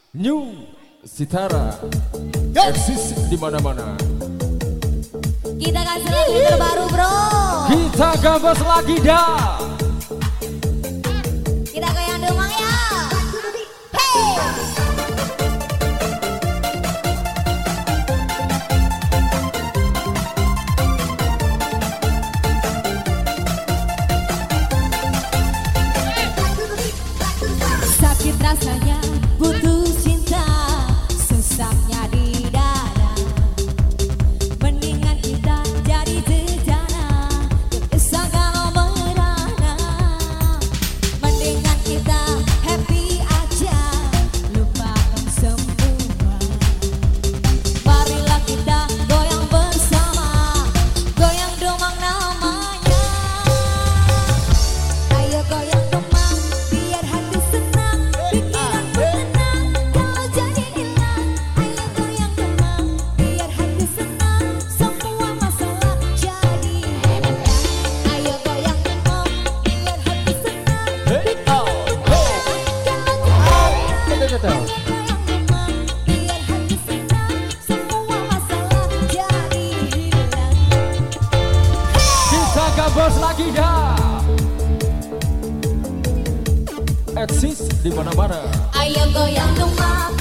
New Sitara eksis di mana-mana. Kita kasih lagu terbaru bro. Kita gabus lagi dah. Kita goyang demang ya. Hey. Sakit rasanya butuh cinta, sesaknya di dada. Mendingan kita jadi sejana, terpisah kalau merana. Mendingan kita happy aja, lupakan semua. Marilah kita goyang bersama, goyang domang namanya. Ayo goyang domang, biar hati senang, pikiran tenang, kalau jadi hilang. Ayo goyang domang, biar hati senang, semua masalah jadi hilang. Ayo goyang domang, biar hati senang, pikiran tenang, kalau jadi hilang. Goyang domang, biar hati senang, semua masalah jadi hilang. Kita gabus lagi dah. Eksis di mana-mana. Ayo goyang domang.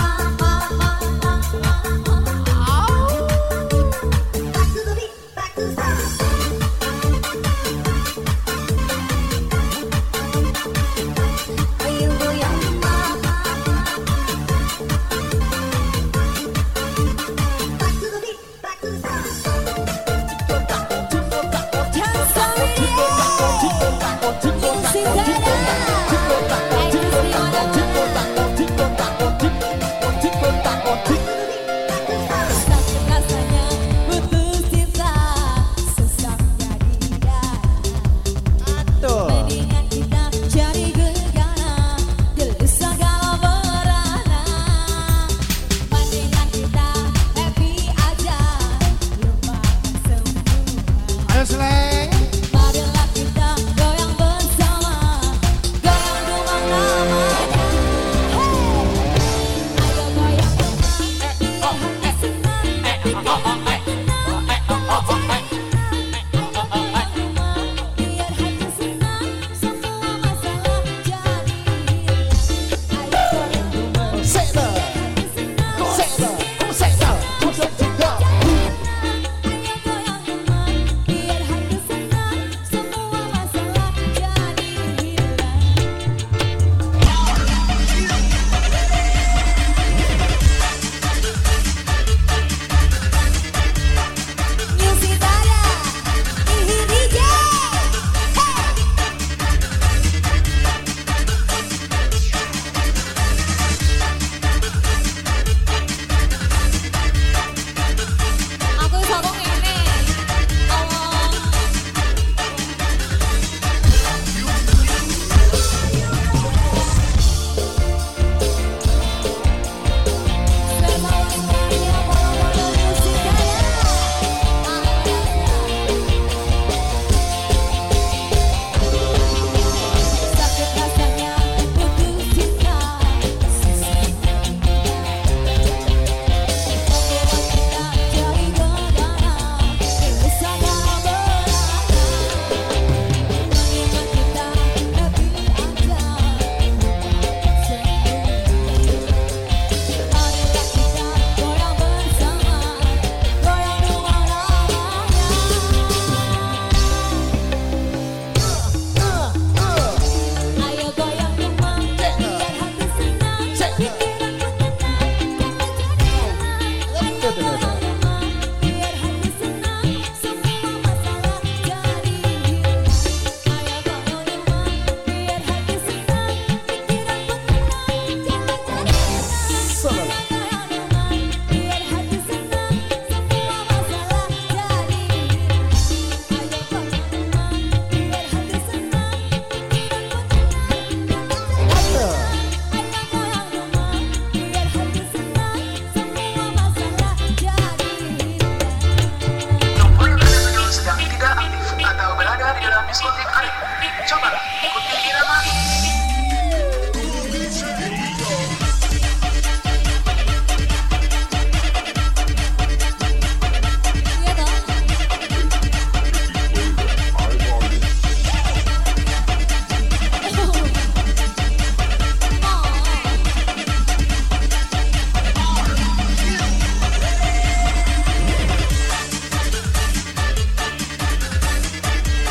Ayo goyang domang. Dance with you. Music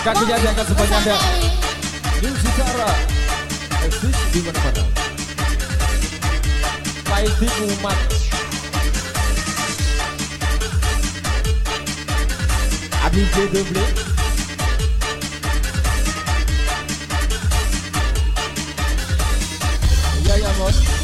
kakinya diangkat sebanyak Anda. Nusitara eksis di mana-mana. Paiti umat. Abi JW. Ya Bos.